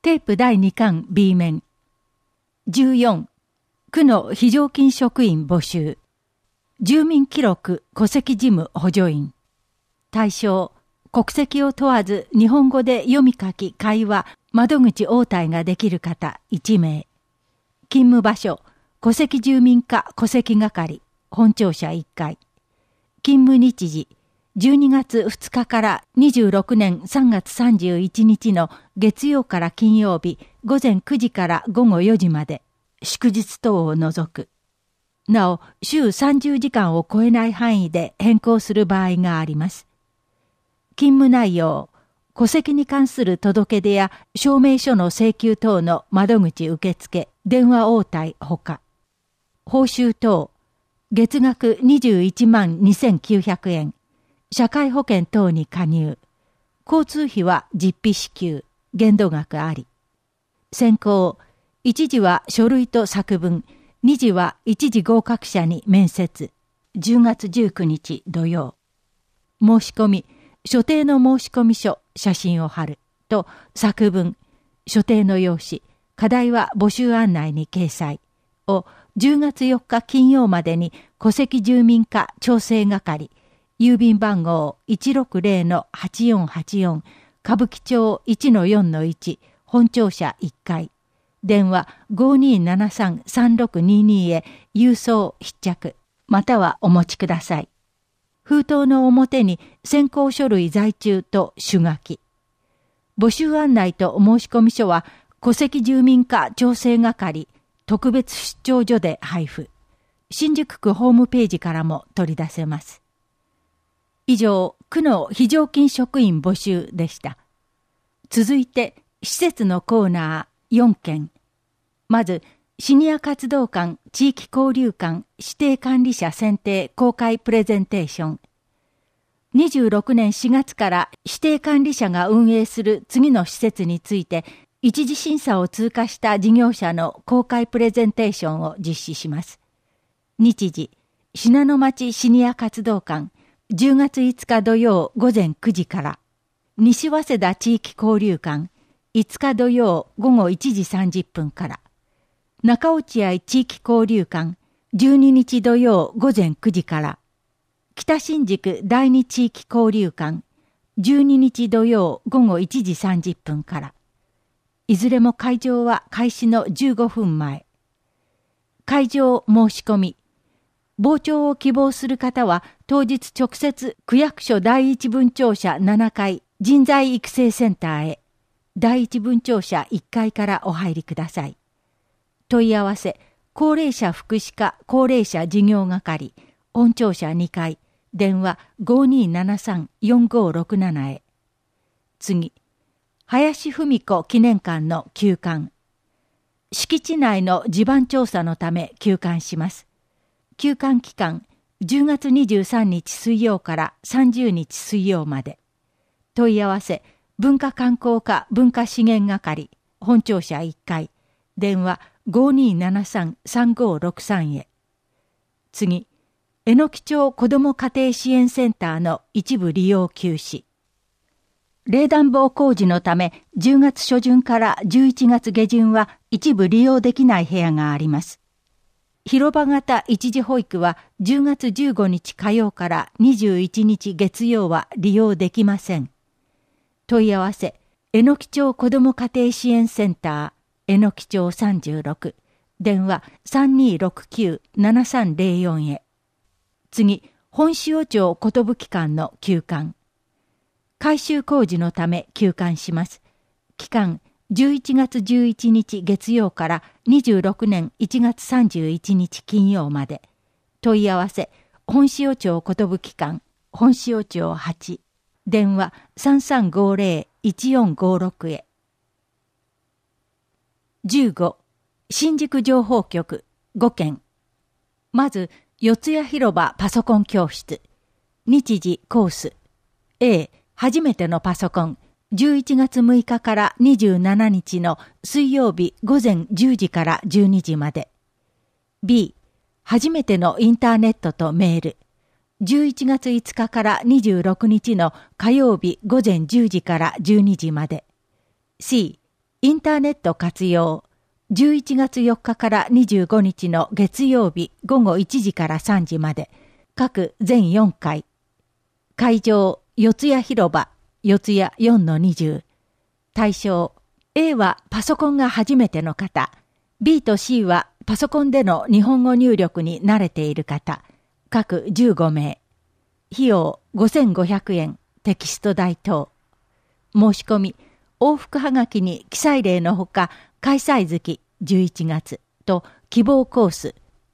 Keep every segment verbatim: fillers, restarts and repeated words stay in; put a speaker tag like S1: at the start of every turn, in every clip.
S1: テープだいにかん B 面。じゅうよん、区の非常勤職員募集。住民記録戸籍事務補助員。対象、国籍を問わず日本語で読み書き会話窓口応対ができる方いちめい。勤務場所、戸籍住民課戸籍係本庁舎いっかい。勤務日時、じゅうにがつふつかからにじゅうろくねんさんがつさんじゅういちにちの月曜から金曜日ごぜんくじからごごよじまで、祝日等を除く。なお、週さんじゅうじかんを超えない範囲で変更する場合があります。勤務内容、戸籍に関する届け出や証明書の請求等の窓口受付、電話応対ほか。報酬等、月額にじゅういちまんにせんきゅうひゃくえん、社会保険等に加入。交通費は実費支給、限度額あり。選考、一時は書類と作文、二次は一次合格者に面接。じゅうがつじゅうくにち土曜。申し込み、所定の申込書、写真を貼る。と、作文、所定の用紙、課題は募集案内に掲載。を、じゅうがつよっか金曜までに戸籍住民課調整係、郵便番号 いちろくぜろのはちよんはちよん、歌舞伎町 いちのよんのいち、本庁舎いっかい。電話 ごにーななさんさんろくにーにー へ郵送必着、またはお持ちください。封筒の表に選考書類在中と主書き。募集案内と申込書は戸籍住民課調整係特別出張所で配布。新宿区ホームページからも取り出せます。以上、区の非常勤職員募集でした。続いて、施設のコーナーよんけん。まず、シニア活動館、地域交流館、指定管理者選定公開プレゼンテーション。にじゅうろくねんしがつから指定管理者が運営する次の施設について、一次審査を通過した事業者の公開プレゼンテーションを実施します。日時、信濃町シニア活動館、じゅうがついつか土曜ごぜんくじから、西早稲田地域交流館、いつか土曜ごごいちじさんじゅっぷんから、中落合地域交流館、じゅうににち土曜ごぜんくじから、北新宿第二地域交流館、じゅうににち土曜ごごいちじさんじゅっぷんから、いずれも会場は開始のじゅうごふんまえ。会場申し込み。傍聴を希望する方は当日直接区役所第一分庁舎ななかい人材育成センターへ、第一分庁舎いっかいからお入りください。問い合わせ、高齢者福祉課高齢者事業係、本庁舎にかい、電話 ごにーななさんよんごろくなな へ。次、林文子記念館の休館。敷地内の地盤調査のため休館します。休館期間、じゅうがつにじゅうさんにち水曜からさんじゅうにち水曜まで。問い合わせ、文化観光課文化資源係、本庁舎いっかい、電話 ごにーななさんさんごろくさん へ。次、えのき町子ども家庭支援センターの一部利用休止。冷暖房工事のためじゅうがつしょじゅんからじゅういちがつげじゅんは一部利用できない部屋があります。広場型一時保育はじゅうがつじゅうごにち火曜からにじゅういちにち月曜は利用できません。問い合わせ、えのき町子ども家庭支援センター、えのき町さんじゅうろく、電話 さんにーろくきゅうななさんぜろよん へ。次、本塩町寿館の休館。改修工事のため休館します。期間、じゅういちがつじゅういちにち月曜からにじゅうろくねんいちがつさんじゅういちにち金曜まで。問い合わせ、本塩町寿館、本塩町はち、電話 さんさんごぜろいちよんごろく へ。じゅうご、新宿情報局ごけん。まず、四谷広場パソコン教室。日時コース。A、初めてのパソコン。じゅういちがつむいかからにじゅうしちにちの水曜日午前じゅうじからじゅうにじまで。B、初めてのインターネットとメール。じゅういちがついつかからにじゅうろくにちの火曜日午前じゅうじからじゅうにじまで。C、 インターネット活用。じゅういちがつよっかからにじゅうごにちの月曜日ごごいちじからさんじまで、各全よんかい。会場、四谷広場、四谷 よんのにじゅう。対象、A はパソコンが初めての方、B と C はパソコンでの日本語入力に慣れている方、各じゅうごめい。費用ごせんごひゃくえん、テキスト代等。申し込み、往復はがきに記載例のほか、開催月じゅういちがつと希望コース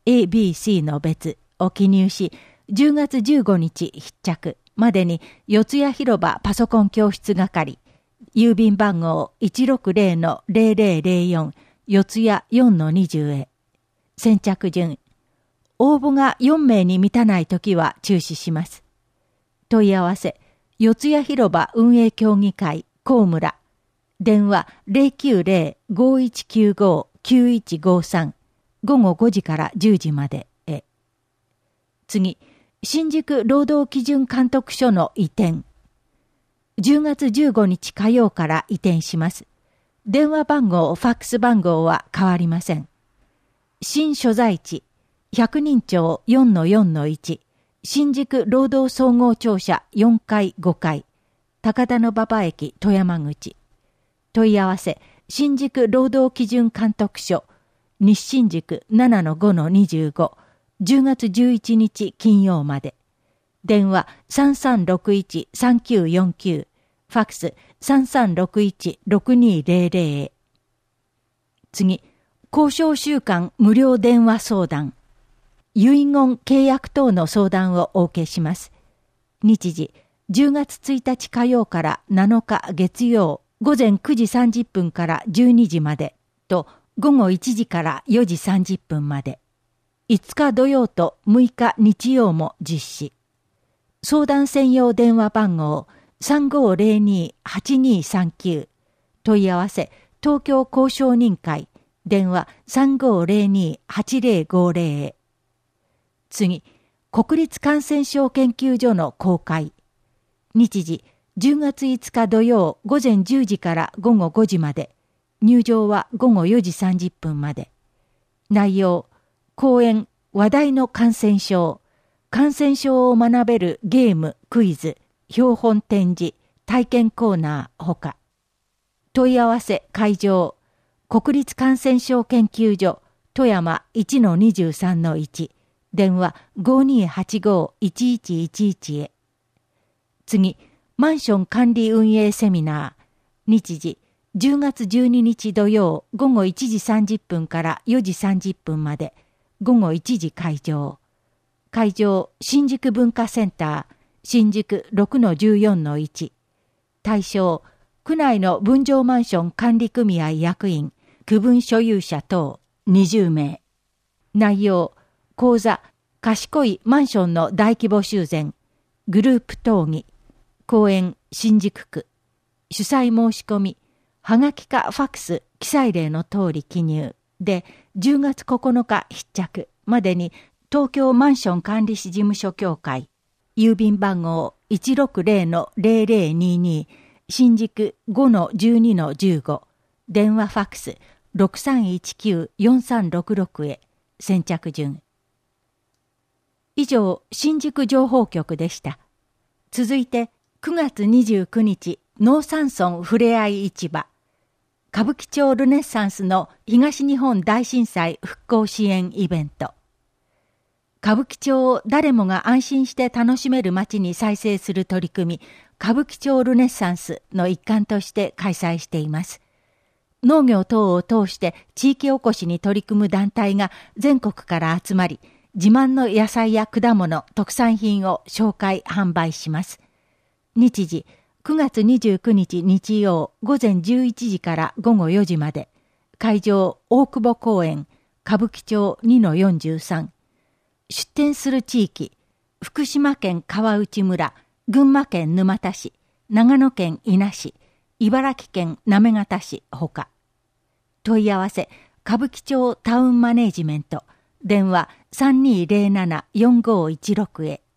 S1: A、B、C の別を記入し、じゅうがつじゅうごにち必着までに四谷広場パソコン教室係、郵便番号 いちろくぜろのぜろぜろぜろよん 四谷 よんのにじゅう へ。先着順。応募がよんめいに満たないときは中止します。問い合わせ、四谷広場運営協議会、高村。電話 ゼロきゅうゼロ ごいちきゅうご きゅういちごさん、ごごごじからじゅうじまでへ。次、新宿労働基準監督署の移転。じゅうがつじゅうごにち火曜から移転します。電話番号、ファックス番号は変わりません。新所在地、百人町 よんのよんのいち、新宿労働総合庁舎よんかいごかい、高田馬場駅富山口。問い合わせ、新宿労働基準監督署、西新宿 ななのごのにじゅうご、じゅうがつじゅういちにち金曜まで。電話 さんさんろくいちさんきゅうよんきゅう、ファックス さんさんろくいちろくにぜろぜろ へ。次、交渉週間無料電話相談。遺言契約等の相談をお受けします。日時、じゅうがつついたち火曜からなのか月曜、ごぜんくじさんじゅっぷんからじゅうにじまでとごごいちじからよじさんじゅっぷんまで。いつか土曜とむいか日曜も実施。相談専用電話番号 さんごぜろに はちにさんきゅう。問い合わせ、東京交渉人会。電話 さんごぜろに はちぜろごぜろ へ。次、国立感染症研究所の公開。日時、じゅうがついつか土曜ごぜんじゅうじからごごごじまで。入場はごごよじさんじゅっぷんまで。内容、講演、話題の感染症、感染症を学べるゲーム、クイズ、標本展示、体験コーナーほか。問い合わせ、会場、国立感染症研究所、富山 いちのにじゅうさんのいち、電話 ごにはちごいちいちいちいち へ。次、マンション管理運営セミナー。日時、じゅうがつじゅうににち土曜ごごいちじさんじゅっぷんからよじさんじゅっぷんまで。ごごいちじ会場。会場、新宿文化センター、新宿 ろくのじゅうよんのいち。対象、区内の分譲マンション管理組合役員、区分所有者等にじゅうめい。内容、講座、賢いマンションの大規模修繕、グループ討議、講演新宿区、主催申し込み、はがきかファックス記載例の通り記入で、じゅうがつここのか必着までに東京マンション管理士事務所協会、郵便番号 いちろくぜろのぜろぜろにに、新宿 ごのじゅうにのじゅうご、電話ファックスろくさんいちきゅうよんさんろくろくへ。先着順。以上、新宿情報局でした。続いて、くがつにじゅうくにち、農山村ふれあい市場。歌舞伎町ルネッサンスの東日本大震災復興支援イベント。歌舞伎町を誰もが安心して楽しめる街に再生する取り組み、歌舞伎町ルネッサンスの一環として開催しています。農業等を通して地域おこしに取り組む団体が全国から集まり、自慢の野菜や果物、特産品を紹介・販売します。日時、くがつにじゅうくにち日曜ごぜんじゅういちじからごごよじまで。会場、大久保公園、歌舞伎町 にのよんじゅうさん。出店する地域、福島県川内村、群馬県沼田市、長野県伊那市、茨城県行方市ほか。問い合わせ、歌舞伎町タウンマネージメント、電話 さんにぜろななよんごいちろく へ。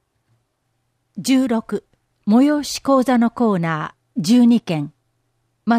S1: じゅうろく、催し講座のコーナーじゅうにけん。まず、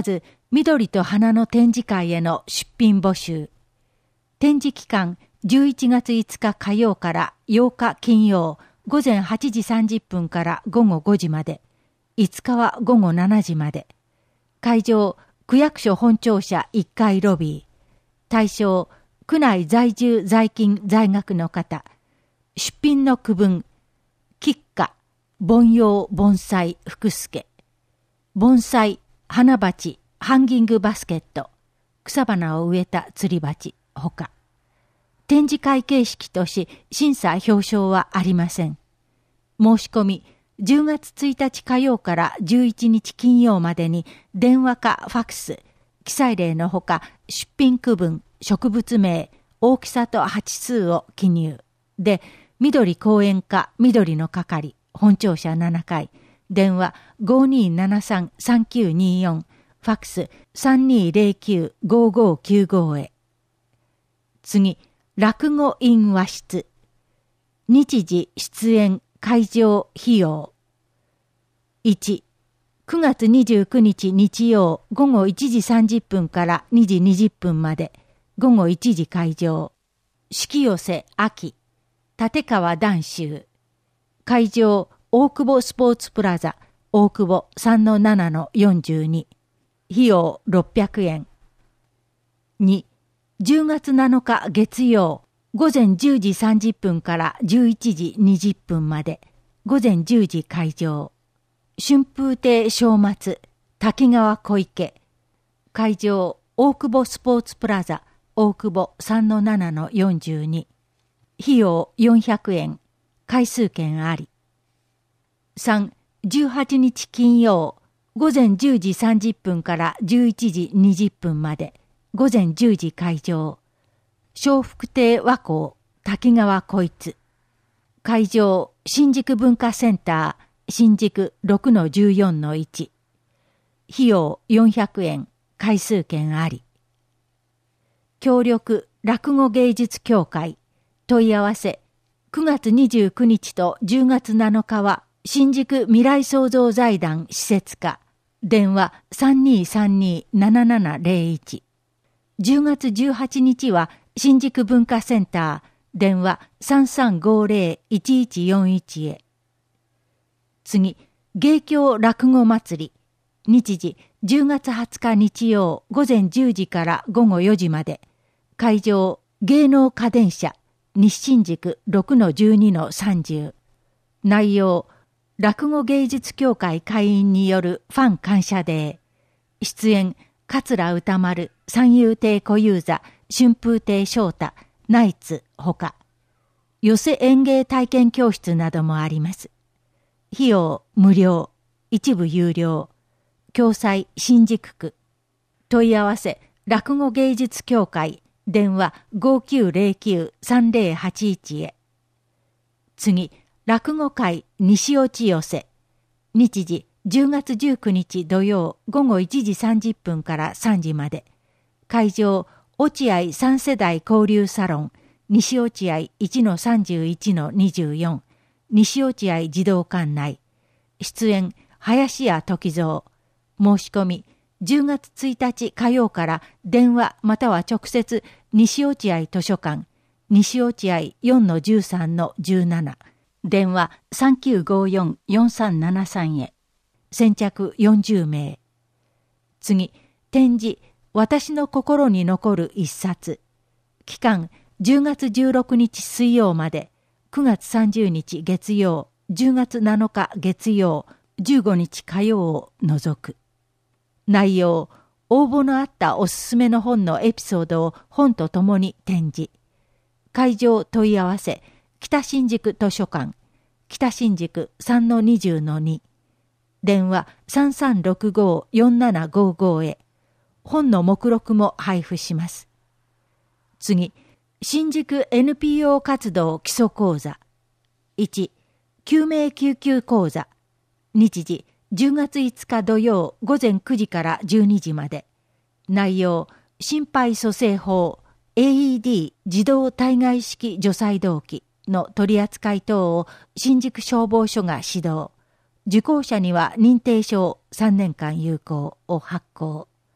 S1: 緑と花の展示会への出品募集。展示期間じゅういちがついつか火曜からようか金曜午前はちじさんじゅっぷんから午後ごじまで、いつかは午後しちじまで。会場、区役所本庁舎いっかいロビー。対象、区内在住在勤在学の方。出品の区分、菊花、盆葉盆栽福助。盆栽、花鉢、ハンギングバスケット。草花を植えた釣り鉢、ほか。展示会形式とし、審査表彰はありません。申し込み、じゅうがつついたち火曜からじゅういちにち金曜までに電話かファックス、記載例のほか出品区分、植物名、大きさと鉢数を記入。で、緑公園課緑の係、本庁舎ななかい、電話 ごにーななさんさんきゅうにーよん、ファックス さんにーぜろきゅうごごきゅうご へ。次、落語院和室。日時、出演、会場、費用。いち、くがつにじゅうくにち日曜午後いちじさんじゅっぷんからにじにじゅっぷんまで、午後いちじ会場。式寄せ秋、立川談秋。会場、大久保スポーツプラザ、大久保 さんのななのよんじゅうに。費用ろっぴゃくえん。に、じゅうがつなのか月曜、午前じゅうじさんじゅっぷんからじゅういちじにじゅっぷんまで、午前じゅうじ会場。春風亭正松、滝川小池。会場、大久保スポーツプラザ、大久保 さんのななのよんじゅうに。費用よんひゃくえん。回数券あり。さん、じゅうはちにち金曜、午前じゅうじさんじゅっぷんからじゅういちじにじゅっぷんまで、午前じゅうじ会場。笑福亭和光、滝川小一。会場、新宿文化センター、新宿 ろくのじゅうよんのいち。費用よんひゃくえん、回数券あり。協力、落語芸術協会。問い合わせ、くがつにじゅうくにちとじゅうがつなのかは、新宿未来創造財団施設課。電話 さんにーさんにーななななぜろいち。じゅうがつじゅうはちにちは、新宿文化センター。電話 さんさんごぜろいちいちよんいち へ。次、芸協落語祭り。日時、じゅうがつはつか日曜午前じゅうじから午後よじまで。会場、芸能家電車、西新宿 ろくのじゅうにのさんじゅう。内容、落語芸術協会会員によるファン感謝デー。出演、桂歌丸、三遊亭小遊三、春風亭昇太、ナイツほか。寄せ演芸体験教室などもあります。費用無料、一部有料。共済新宿区。問い合わせ、落語芸術協会。電話 ごきゅうぜろきゅうさんぜろはちいち へ。次、落語会西落ち寄せ。日時、じゅうがつじゅうくにち土曜午後いちじさんじゅっぷんからさんじまで。会場、落合三世代交流サロン、西落合 いちのさんじゅういちのにじゅうよん、西落合児童館内。出演、林家時蔵。申し込み、じゅうがつついたち火曜から電話または直接西落合図書館、西落合 よんのじゅうさんのじゅうなな、電話 さんきゅうごよんよんさんななさん へ。先着よんじゅうめい。次、展示、私の心に残る一冊。期間、じゅうがつじゅうろくにち水曜まで、くがつさんじゅうにち月曜、じゅうがつなのか月曜、じゅうごにち火曜を除く。内容、応募のあったおすすめの本のエピソードを本とともに展示。会場問い合わせ、北新宿図書館、北新宿 さんのにじゅうのに。電話 さんさんろくごよんななごご へ。本の目録も配布します。次、新宿 エヌピーオー 活動基礎講座。いち、救命救急講座。日時、じゅうがついつか土曜午前くじからじゅうにじまで。内容、心肺蘇生法、エーイーディー 自動体外式除細動器の取り扱い等を新宿消防署が指導。受講者には認定証さんねんかん有効を発行。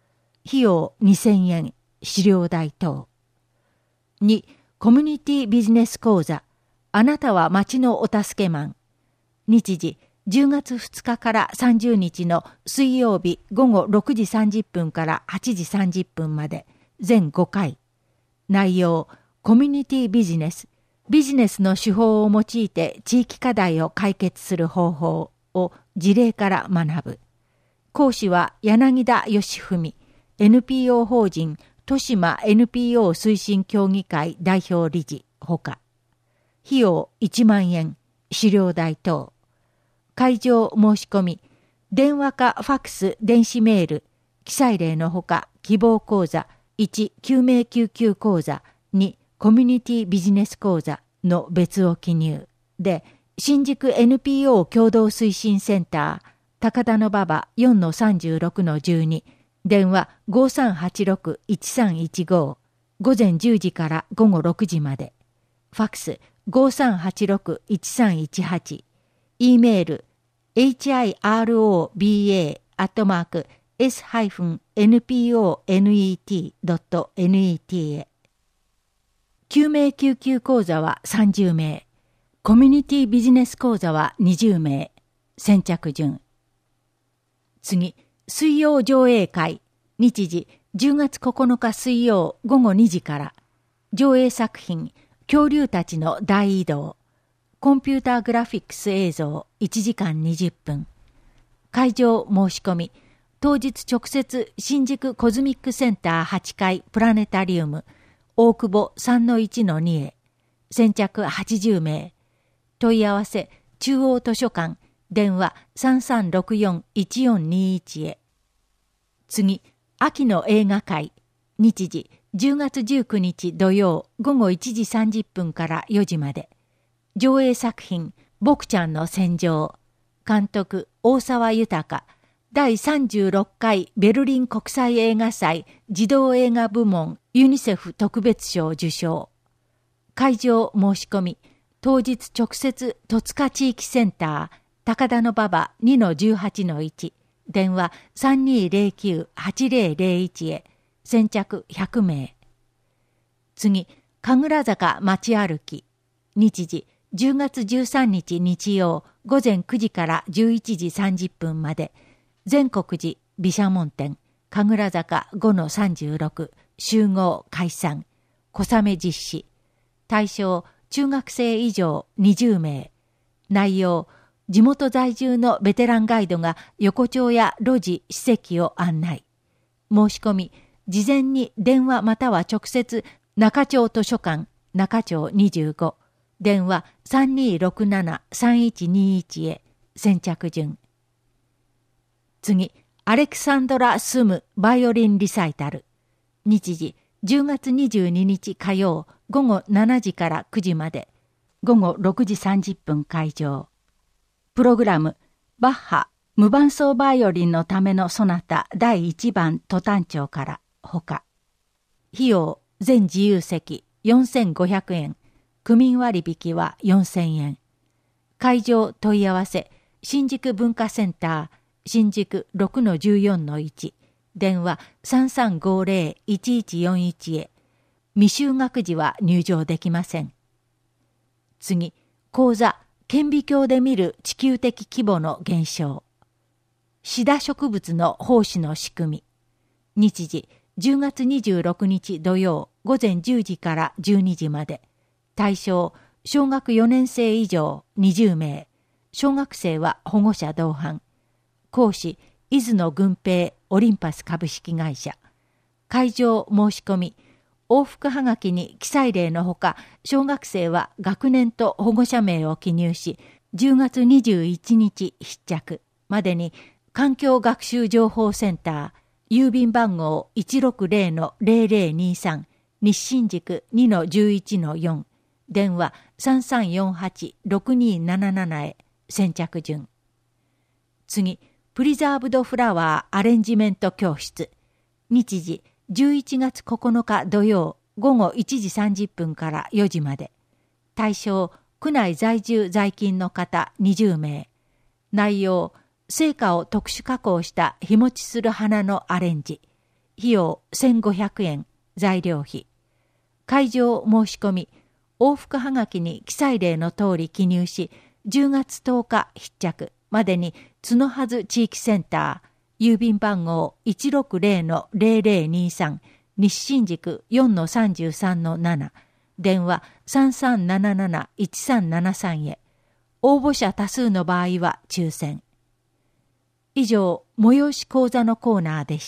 S1: 費用にせんえん、資料代等。に、コミュニティビジネス講座、あなたは町のお助けマン。日時、じゅうがつふつかからさんじゅうにちの水曜日午後ろくじさんじゅっぷんからはちじさんじゅっぷんまで、全ごかい。内容、コミュニティビジネス、ビジネスの手法を用いて地域課題を解決する方法を事例から学ぶ。講師は柳田義文、エヌピーオー 法人豊島 エヌピーオー 推進協議会代表理事ほか。費用いちまんえん、資料代等。会場申し込み、電話かファックス、電子メール、記載例のほか希望講座、いち、救命救急講座、に、コミュニティビジネス講座の別を記入で、新宿 エヌピーオー 共同推進センター、高田馬場 よんのさんじゅうろくのじゅうに、電話 ごさんはちろく いちさんいちご、午前じゅうじから午後ろくじまで、ファックス ごさんはちろく いちさんいちはち、E メール エイチアイアールオービーエー アットマーク エス エヌピーオーネット ドット ネット へ。救命救急講座はさんじゅうめい、コミュニティビジネス講座はにじゅうめい、先着順。次、水曜上映会、日時じゅうがつここのか水曜午後にじから、上映作品、恐竜たちの大移動、コンピューターグラフィックス映像いちじかんにじゅっぷん。会場申し込み、当日直接新宿コズミックセンターはちかいプラネタリウム、大久保 さんのいちのに へ、先着はちじゅうめい。問い合わせ、中央図書館、電話 さんさんろくよん いちよんにいち へ。次、秋の映画会、日時じゅうがつじゅうくにち土曜午後いちじさんじゅっぷんからよじまで。上映作品、僕ちゃんの戦場。監督、大沢豊。だいさんじゅうろっかいベルリン国際映画祭児童映画部門ユニセフ特別賞受賞。会場申し込み、当日直接戸塚地域センター、高田馬場 にのじゅうはちのいち、電話 さんにーぜろきゅう はちぜろぜろいち へ、先着ひゃくめい。次、神楽坂街歩き。日時、じゅうがつじゅうさんにち日曜午前くじからじゅういちじさんじゅっぷんまで、全国寺毘沙門天、神楽坂 ごのさんじゅうろく、集合解散、小雨実施。対象、中学生以上にじゅうめい。内容、地元在住のベテランガイドが横丁や路地、史跡を案内。申し込み、事前に電話または直接中町図書館、中町にじゅうご、電話 さんにーろくなな さんいちにいち へ、先着順。次、アレクサンドラ・スムバイオリンリサイタル。日時、じゅうがつにじゅうににち火曜午後しちじからくじまで。午後ろくじさんじゅっぷん会場。プログラム、バッハ、無伴奏バイオリンのためのソナタだいいちばん都単調からほか。費用、全自由席よんせんごひゃくえん。区民割引はよんせんえん。会場問い合わせ、新宿文化センター、新宿 ろくのじゅうよんのいち、電話 さんさんごぜろ いちいちよんいち へ。未就学時は入場できません。次、講座、顕微鏡で見る地球的規模の現象。シダ植物の胞子の仕組み。日時、じゅうがつにじゅうろくにち土曜午前じゅうじからじゅうにじまで。対象、小学よねんせい以上にじゅうめい。小学生は保護者同伴。講師、伊豆野軍平オリンパス株式会社。会場申し込み、往復はがきに記載例のほか、小学生は学年と保護者名を記入し、じゅうがつにじゅういちにち必着までに、環境学習情報センター、郵便番号 いちろくぜろのぜろぜろにさん、日新宿 にのじゅういちのよん、電話 さんさんよんはち ろくにーななな へ、先着順。次、プリザーブドフラワーアレンジメント教室。日時、じゅういちがつここのか土曜午後いちじさんじゅっぷんからよじまで。対象、区内在住在勤の方にじゅうめい。内容、生花を特殊加工した日持ちする花のアレンジ。 費用せんごひゃくえん、材料費。会場申し込み、往復はがきに記載例の通り記入し、じゅうがつとおか必着までに角はず地域センター、郵便番号 いちろくぜろのぜろぜろにさん、西新宿 よんのさんじゅうさんのなな、電話 さんさんなななないちさんななさん へ。応募者多数の場合は抽選。以上、催し講座のコーナーでした。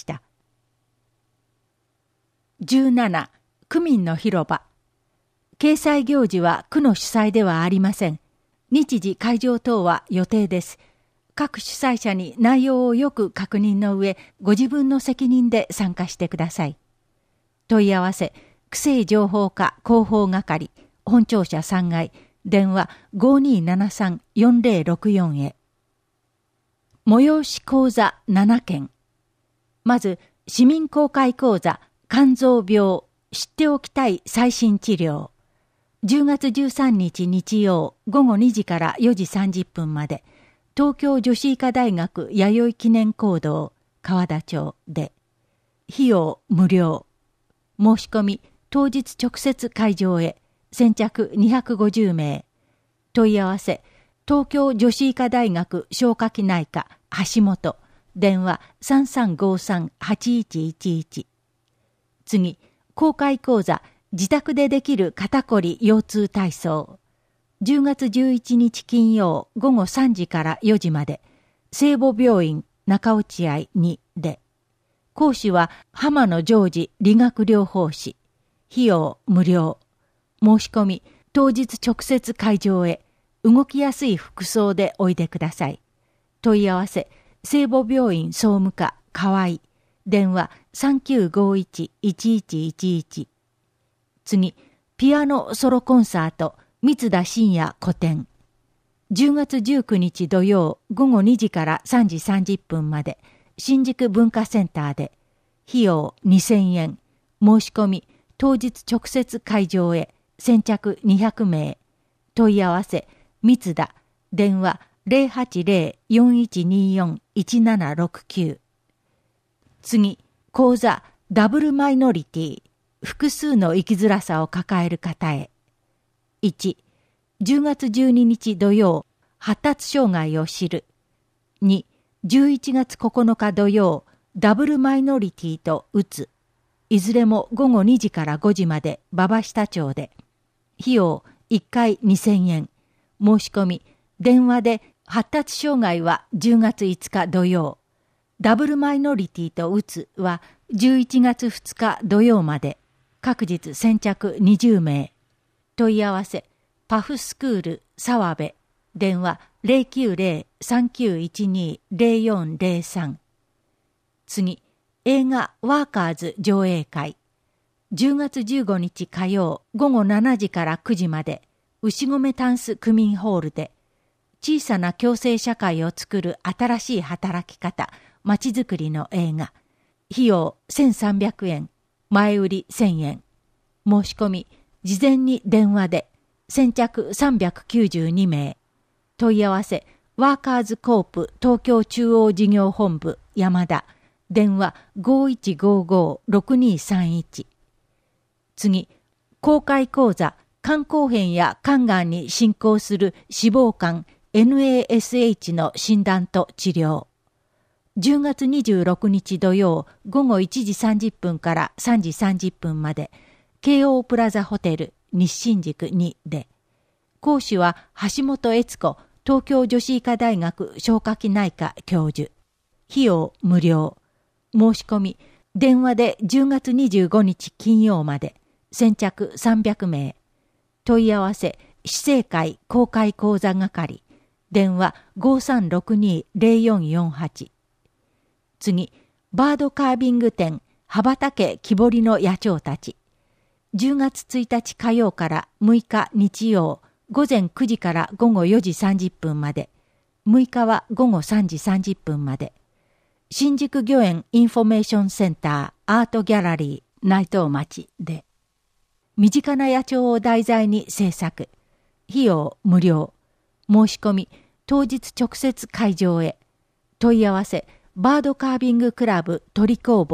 S1: じゅうなな、区民の広場。掲載行事は区の主催ではありません。日時会場等は予定です。各主催者に内容をよく確認の上、ご自分の責任で参加してください。問い合わせ、区政情報課広報係、本庁舎さんがい、電話 ごにーななさんよんぜろろくよん へ。催し講座ななけん。まず、市民公開講座、肝臓病、知っておきたい最新治療。じゅうがつじゅうさんにち日曜ごごにじからよじさんじゅっぷんまで、東京女子医科大学弥生記念講堂川田町で、費用無料。申し込み当日直接会場へ、先着にひゃくごじゅうめい。問い合わせ、東京女子医科大学消化器内科橋本、電話 さんさんごさんはちいちいちいち。次、公開講座、自宅でできる肩こり腰痛体操。じゅうがつじゅういちにち金曜ごごさんじからよじまで、聖母病院中落合にで。講師は浜野ジョージ理学療法士。費用無料。申し込み当日直接会場へ、動きやすい服装でおいでください。問い合わせ、聖母病院総務課河合、電話 さんきゅうごいちいちいちいちいち。次、ピアノソロコンサート三田信也古典。じゅうがつじゅうくにち土曜ごごにじからさんじさんじゅっぷんまで、新宿文化センターで。費用にせんえん。申し込み当日直接会場へ、先着にひゃくめい。問い合わせ、三田、電話 ぜろはちぜろよんいちによんいちななろくきゅう。次、講座ダブルマイノリティ、複数の生きづらさを抱える方へ。いち、じゅうがつじゅうににち土曜、発達障害を知る。に、じゅういちがつここのか土曜、ダブルマイノリティとうつ。いずれもごごにじからごじまで馬場下町で。費用いっかいにせんえん。申し込み、電話で発達障害はじゅうがついつか土曜。ダブルマイノリティとうつはじゅういちがつふつか土曜まで。各日先着にじゅうめい。問い合わせ、パフスクール澤部。電話 ぜろきゅうぜろさんきゅういちにぜろよんぜろさん。次、映画ワーカーズ上映会。じゅうがつじゅうごにち火曜ごごしちじからくじまで、牛込タンス区民ホールで、小さな共生社会を作る新しい働き方、まちづくりの映画。費用せんさんびゃくえん、前売りせんえん。申し込み、事前に電話で、先着さんびゃくきゅうじゅうにめい。問い合わせ、ワーカーズコープ東京中央事業本部山田、電話 ごいちごごろくにさんいち。次、公開講座、肝硬変や肝がんに進行する脂肪肝 エヌエーエスエイチ の診断と治療。じゅうがつにじゅうろくにち土曜ごごいちじさんじゅっぷんからさんじさんじゅっぷんまで、京王プラザホテル西新宿にで。講師は橋本悦子東京女子医科大学消化器内科教授。費用無料。申し込み、電話でじゅうがつにじゅうごにち金曜まで、先着さんびゃくめい。問い合わせ、市政会公開講座係。電話 ごさんろくにぜろよんよんはち。次、バードカービング展、羽ばたけ木彫りの野鳥たち。じゅうがつついたち火曜からむいか日曜、ごぜんくじからごごよじさんじゅっぷんまで。むいかはごごさんじさんじゅっぷんまで。新宿御苑インフォメーションセンターアートギャラリー内藤町で。身近な野鳥を題材に制作。費用無料。申し込み、当日直接会場へ。問い合わせ、バードカービングクラブ鳥工房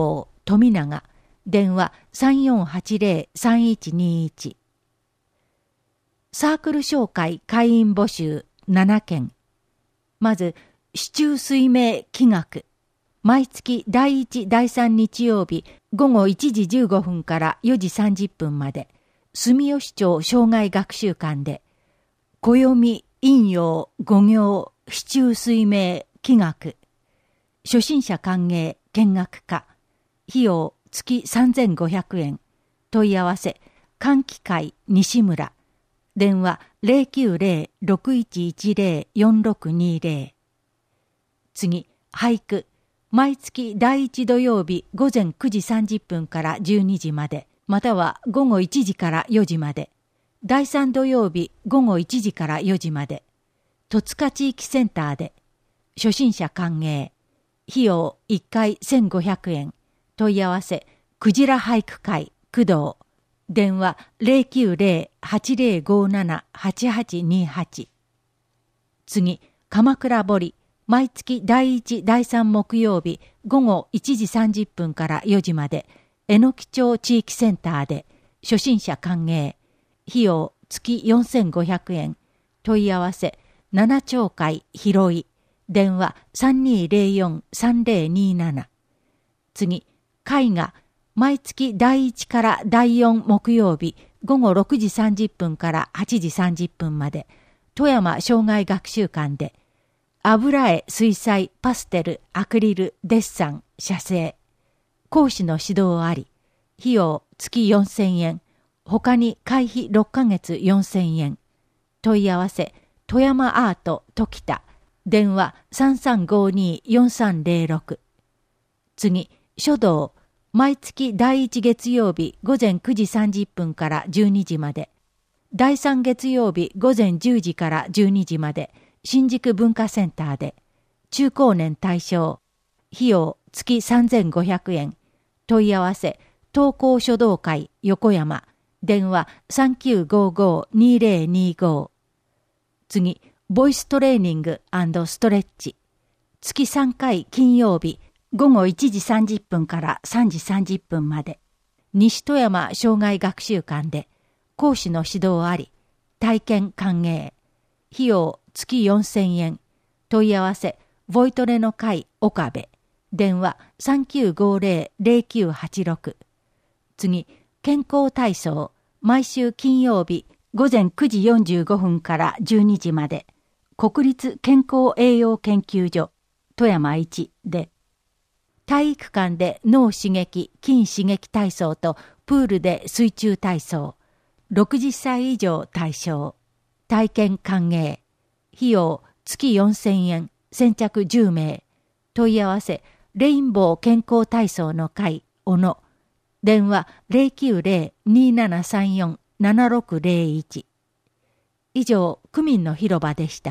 S1: 富永、電話 さんよんはちゼロ さんいちにいち。サークル紹介会員募集ななけん。まず、四柱推命気学。毎月だいいち、だいさん日曜日午後いちじじゅうごふんからよじさんじゅっぷんまで、住吉町生涯学習館で、暦、陰陽、五行、四柱推命気学。初心者歓迎見学家。費用月さんぜんごひゃくえん。問い合わせ歓喜会西村。電話 ゼロきゅうゼロ ろくいちいちゼロ よんろくにゼロ。次、俳句。毎月だいいち土曜日午前くじさんじゅっぷんからじゅうにじまで、または午後いちじからよじまで。だいさん土曜日午後いちじからよじまで。戸塚地域センターで。初心者歓迎。費用いっかいせんごひゃくえん。問い合わせ、クジラ俳句会、工藤。電話 ゼロきゅうゼロ はちゼロごなな はちはちにはち。次、鎌倉堀。毎月だいいち、だいさん木曜日午後いちじさんじゅっぷんからよじまで、榎木町地域センターで、初心者歓迎。費用月よんせんごひゃくえん。問い合わせ、七町会広い。電話 さんにゼロよん さんゼロになな。次、絵画。毎月だいいちからだいよん木曜日午後ろくじさんじゅっぷんからはちじさんじゅっぷんまで、富山生涯学習館で、油絵、水彩、パステル、アクリル、デッサン、写生。講師の指導あり。費用月よんせんえん。他に会費ろっかげつよんせんえん。問い合わせ、富山アート時田。電話 さんさんごに よんさんゼロろく。次、書道。毎月だいいち月曜日午前くじさんじゅっぷんからじゅうにじまで。だいさん月曜日午前じゅうじからじゅうにじまで。新宿文化センターで。中高年対象。費用月さんぜんごひゃくえん。問い合わせ、東高書道会横山。電話 さんきゅうごご にゼロにご。次、ボイストレーニング&ストレッチ。月さんかい金曜日午後いちじさんじゅっぷんからさんじさんじゅっぷんまで。西富山生涯学習館で。講師の指導あり。体験歓迎。費用月よんせんえん。問い合わせ、ボイトレの会岡部。電話 さんきゅうごゼロ ゼロきゅうはちろく。次、健康体操。毎週金曜日午前くじよんじゅうごふんからじゅうにじまで。国立健康栄養研究所富山いちで。体育館で脳刺激、筋刺激体操とプールで水中体操。ろくじゅっさい以上対象。体験歓迎。費用月よんせんえん。先着じゅうめい。問い合わせ、レインボー健康体操の会小野。電話 ゼロきゅうゼロ にななさんよん ななろくゼロいち。以上、区民の広場でした。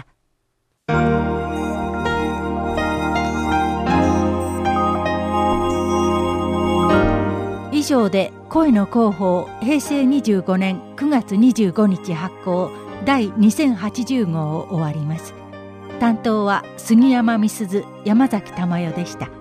S1: 以上で声の広報へいせいにじゅうごねんくがつにじゅうごにち発行第にせんはちじゅうごうを終わります。担当は杉山美鈴、山崎珠代でした。